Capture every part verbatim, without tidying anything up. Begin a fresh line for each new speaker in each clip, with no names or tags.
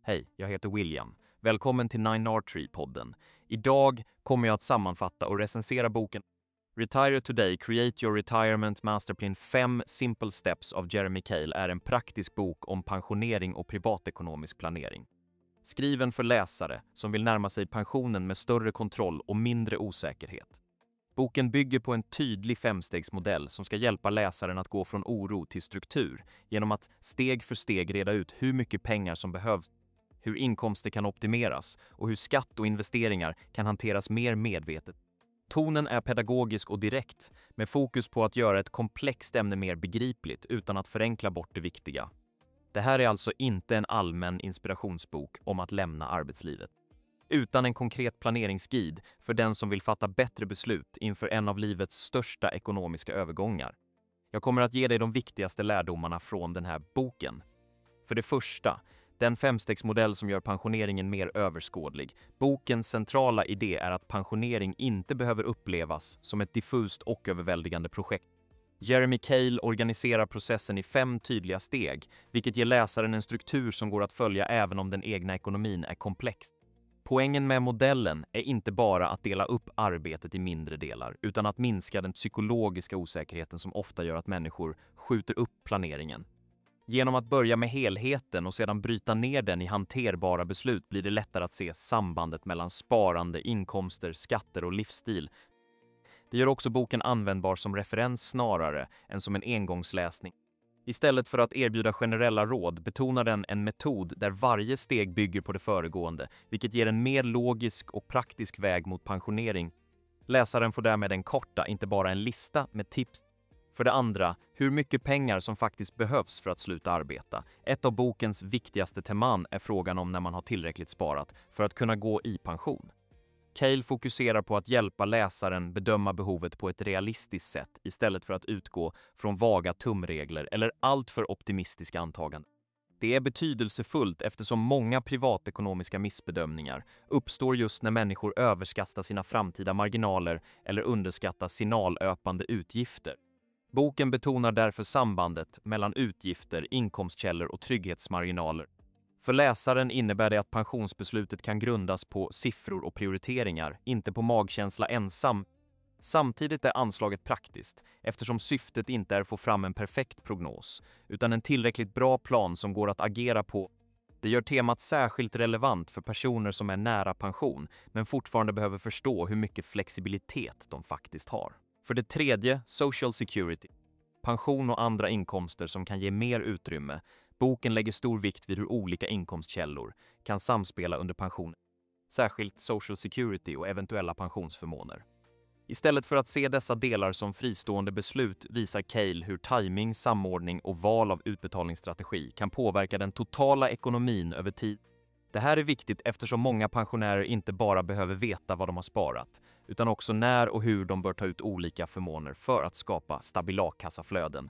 Hej, jag heter William. Välkommen till Nine R Tree-podden. Idag kommer jag att sammanfatta och recensera boken Retire Today, Create Your Retirement Masterplan fem Simple Steps av Jeremy Keil är en praktisk bok om pensionering och privatekonomisk planering. Skriven för läsare som vill närma sig pensionen med större kontroll och mindre osäkerhet. Boken bygger på en tydlig femstegsmodell som ska hjälpa läsaren att gå från oro till struktur genom att steg för steg reda ut hur mycket pengar som behövs, hur inkomster kan optimeras och hur skatt och investeringar kan hanteras mer medvetet. Tonen är pedagogisk och direkt, med fokus på att göra ett komplext ämne mer begripligt utan att förenkla bort det viktiga. Det här är alltså inte en allmän inspirationsbok om att lämna arbetslivet, utan en konkret planeringsguide för den som vill fatta bättre beslut inför en av livets största ekonomiska övergångar. Jag kommer att ge dig de viktigaste lärdomarna från den här boken. För det första, den femstegsmodell som gör pensioneringen mer överskådlig. Bokens centrala idé är att pensionering inte behöver upplevas som ett diffust och överväldigande projekt. Jeremy Keil organiserar processen i fem tydliga steg, vilket ger läsaren en struktur som går att följa även om den egna ekonomin är komplex. Poängen med modellen är inte bara att dela upp arbetet i mindre delar, utan att minska den psykologiska osäkerheten som ofta gör att människor skjuter upp planeringen. Genom att börja med helheten och sedan bryta ner den i hanterbara beslut blir det lättare att se sambandet mellan sparande, inkomster, skatter och livsstil. Det gör också boken användbar som referens snarare än som en engångsläsning. Istället för att erbjuda generella råd betonar den en metod där varje steg bygger på det föregående, vilket ger en mer logisk och praktisk väg mot pensionering. Läsaren får därmed en korta, inte bara en lista med tips. För det andra, hur mycket pengar som faktiskt behövs för att sluta arbeta. Ett av bokens viktigaste teman är frågan om när man har tillräckligt sparat för att kunna gå i pension. Keil fokuserar på att hjälpa läsaren bedöma behovet på ett realistiskt sätt istället för att utgå från vaga tumregler eller alltför optimistiska antaganden. Det är betydelsefullt eftersom många privatekonomiska missbedömningar uppstår just när människor överskattar sina framtida marginaler eller underskattar signalöpande utgifter. Boken betonar därför sambandet mellan utgifter, inkomstkällor och trygghetsmarginaler. För läsaren innebär det att pensionsbeslutet kan grundas på siffror och prioriteringar, inte på magkänsla ensam. Samtidigt är anslaget praktiskt, eftersom syftet inte är att få fram en perfekt prognos, utan en tillräckligt bra plan som går att agera på. Det gör temat särskilt relevant för personer som är nära pension, men fortfarande behöver förstå hur mycket flexibilitet de faktiskt har. För det tredje, Social Security. Pension och andra inkomster som kan ge mer utrymme. Boken lägger stor vikt vid hur olika inkomstkällor kan samspela under pension, särskilt Social Security och eventuella pensionsförmåner. Istället för att se dessa delar som fristående beslut visar Keil hur timing, samordning och val av utbetalningsstrategi kan påverka den totala ekonomin över tid. Det här är viktigt eftersom många pensionärer inte bara behöver veta vad de har sparat, utan också när och hur de bör ta ut olika förmåner för att skapa stabila kassaflöden.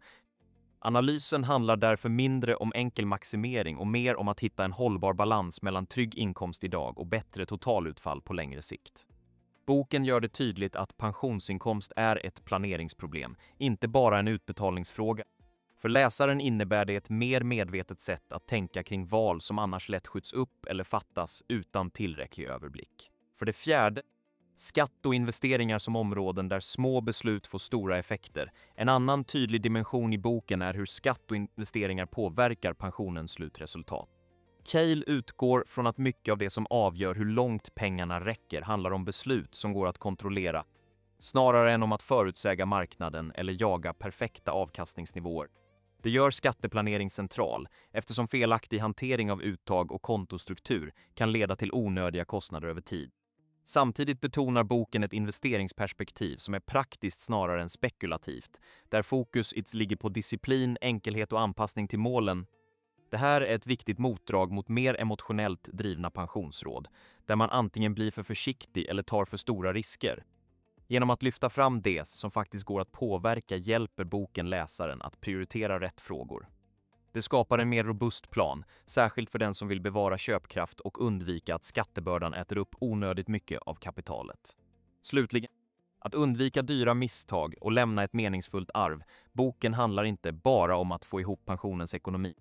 Analysen handlar därför mindre om enkel maximering och mer om att hitta en hållbar balans mellan trygg inkomst idag och bättre totalutfall på längre sikt. Boken gör det tydligt att pensionsinkomst är ett planeringsproblem, inte bara en utbetalningsfråga. För läsaren innebär det ett mer medvetet sätt att tänka kring val som annars lätt skjuts upp eller fattas utan tillräcklig överblick. För det fjärde, skatt och investeringar som områden där små beslut får stora effekter. En annan tydlig dimension i boken är hur skatt och investeringar påverkar pensionens slutresultat. Keil utgår från att mycket av det som avgör hur långt pengarna räcker handlar om beslut som går att kontrollera, snarare än om att förutsäga marknaden eller jaga perfekta avkastningsnivåer. Det gör skatteplanering central, eftersom felaktig hantering av uttag och kontostruktur kan leda till onödiga kostnader över tid. Samtidigt betonar boken ett investeringsperspektiv som är praktiskt snarare än spekulativt, där fokus ligger på disciplin, enkelhet och anpassning till målen. Det här är ett viktigt motdrag mot mer emotionellt drivna pensionsråd, där man antingen blir för försiktig eller tar för stora risker. Genom att lyfta fram det som faktiskt går att påverka hjälper boken läsaren att prioritera rätt frågor. Det skapar en mer robust plan, särskilt för den som vill bevara köpkraft och undvika att skattebördan äter upp onödigt mycket av kapitalet. Slutligen, att undvika dyra misstag och lämna ett meningsfullt arv. Boken handlar inte bara om att få ihop pensionens ekonomi,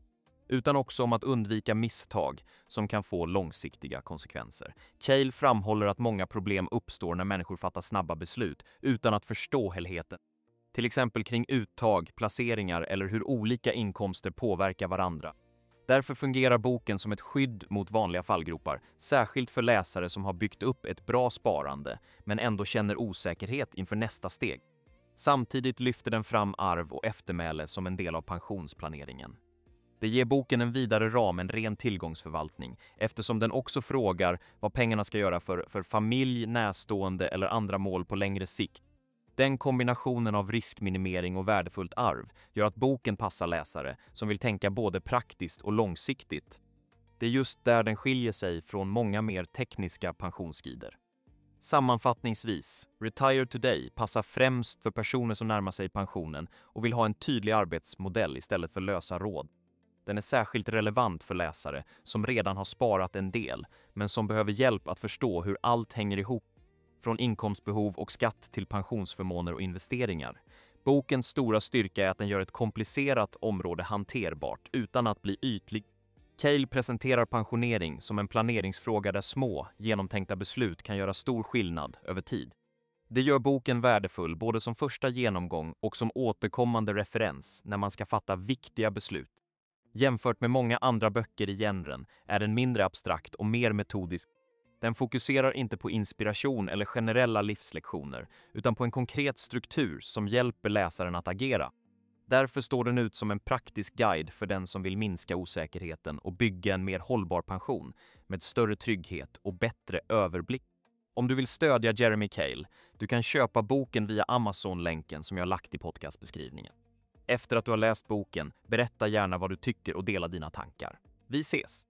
utan också om att undvika misstag som kan få långsiktiga konsekvenser. Cale framhåller att många problem uppstår när människor fattar snabba beslut utan att förstå helheten. Till exempel kring uttag, placeringar eller hur olika inkomster påverkar varandra. Därför fungerar boken som ett skydd mot vanliga fallgropar, särskilt för läsare som har byggt upp ett bra sparande men ändå känner osäkerhet inför nästa steg. Samtidigt lyfter den fram arv och eftermäle som en del av pensionsplaneringen. Det ger boken en vidare ram än ren tillgångsförvaltning, eftersom den också frågar vad pengarna ska göra för, för familj, närstående eller andra mål på längre sikt. Den kombinationen av riskminimering och värdefullt arv gör att boken passar läsare som vill tänka både praktiskt och långsiktigt. Det är just där den skiljer sig från många mer tekniska pensionsguider. Sammanfattningsvis, Retire Today passar främst för personer som närmar sig pensionen och vill ha en tydlig arbetsmodell istället för lösa råd. Den är särskilt relevant för läsare som redan har sparat en del, men som behöver hjälp att förstå hur allt hänger ihop, från inkomstbehov och skatt till pensionsförmåner och investeringar. Bokens stora styrka är att den gör ett komplicerat område hanterbart utan att bli ytlig. Cale presenterar pensionering som en planeringsfråga där små, genomtänkta beslut kan göra stor skillnad över tid. Det gör boken värdefull både som första genomgång och som återkommande referens när man ska fatta viktiga beslut. Jämfört med många andra böcker i genren är den mindre abstrakt och mer metodisk. Den fokuserar inte på inspiration eller generella livslektioner, utan på en konkret struktur som hjälper läsaren att agera. Därför står den ut som en praktisk guide för den som vill minska osäkerheten och bygga en mer hållbar pension med större trygghet och bättre överblick. Om du vill stödja Jeremy Cale, du kan köpa boken via Amazon-länken som jag har lagt i podcastbeskrivningen. Efter att du har läst boken, berätta gärna vad du tycker och dela dina tankar. Vi ses!